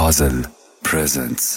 Puzzle presents.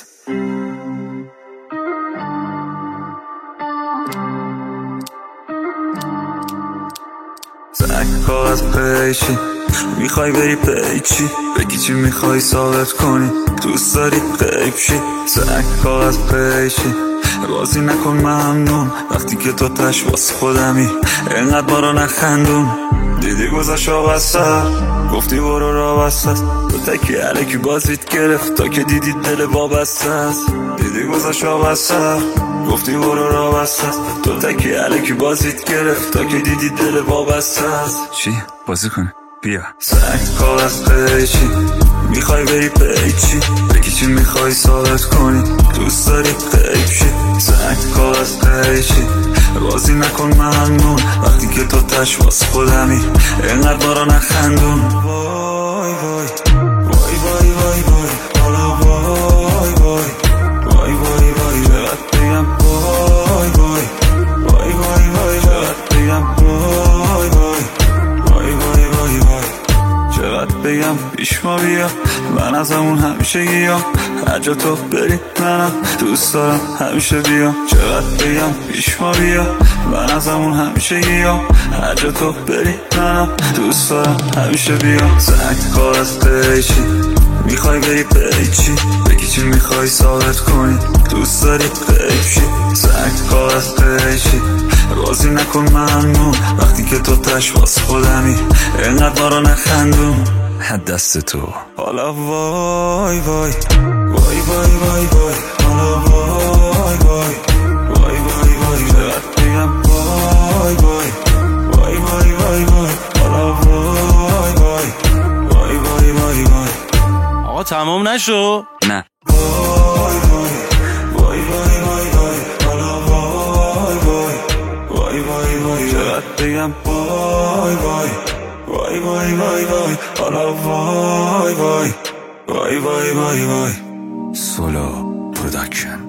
زنگ کاغذ پیچی میخوای بری پیچی بگی چی میخوای ثابت کنی دوست داری غیب شی. زنگ کاغذ پیچی بازی نکن ممنون وقتی که تو تش واسه خودمی اینقدر ما رو نخندون. دیدی گذاشت واسه گفتی برو را بسته است تو تکی علیکی بازیت گرفت تا که دیدی دل وابسته است. دیدی گذاشت واسه گفتی برو را بسته است تو تکی علیکی بازیت گرفت تا که دیدی دل وابسته است. چی؟ بازی کنه؟ بیا. سنگ کاغذ پیچی میخوای بری پیچی بگی چی میخوای ثابت کنی دوست داری غیب شی. سنگ کاغذ پیچی بازی نکن ممنون وقتی که تو تش واسه خودمی اینقدر ما رو نخندون. وای وای وای وای وای وای حالا وای وای وای وای وای چقدر بگم وای وای وای وای وای چقدر بگم وای وای وای وای وای وای چقدر بگم پیش ما بیا من ازمون همیشه گیام هر جا تو بری منم دوست دارم همیشه بیام. چقدر بگم پیش ما بیا من ازمون همیشه گیام هر جا تو بری منم دوست دارم همیشه بیام. زنگ کاغذ پیچی میخوای بری پیچی بگی چی میخوای ثابت کنی دوست داری غیب شی. زنگ کاغذ پیچی بازی نکن ممنون وقتی که تو تش واسه خودمی اینقدر ما رو نخندون. دست تو حالا وای وای وای وای وای وای حالا وای وای وای وای وای چقدر بگم وای وای وای وای وای وای حالا وای وای وای وای وای وای. آقا تمام نشو؟ نه. وای وای وای وای وای وای حالا وای وای وای وای وای چقدر بگم وای وای وای وای وای وای حالا وای وای وای وای وای وای. سولو پروداکشن.